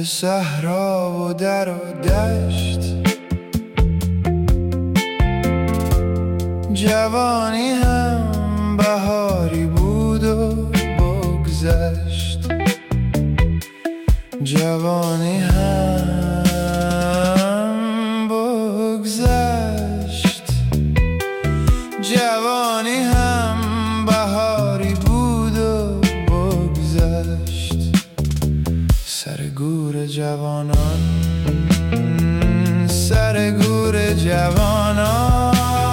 صحرا و در و دشت. جوانی هم بهاری بود و بگذشت. جوانی هم بگذشت. جوانی هم بهاری بود و بگذشت. سر گور جوانان، سر گور جوانان،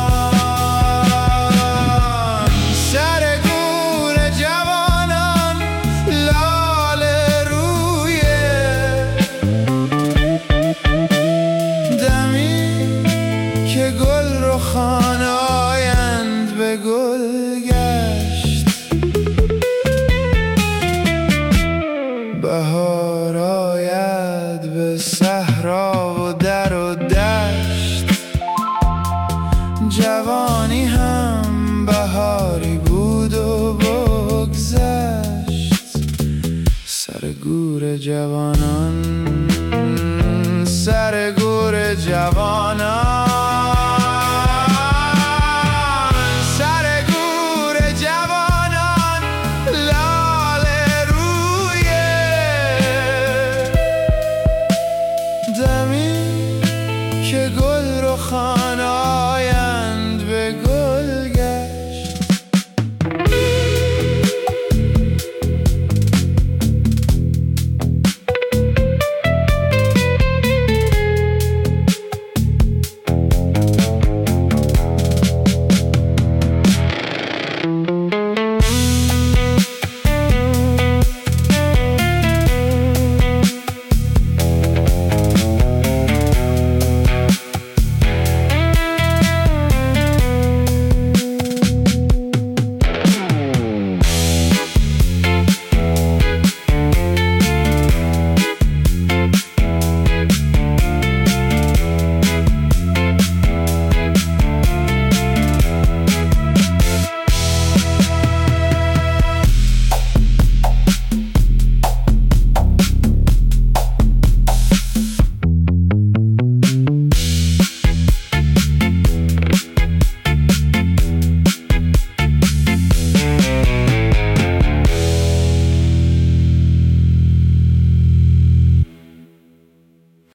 سر گور جوانان، لاله روی دمی که گل رخان آیند به گل گشت. بهار آید به صحرا و در و دشت. جوانی هم بهاری بود و بگذشت. سر گور جوانان، سر گور جوانان، سر گور جوانان، لاله روی دمی که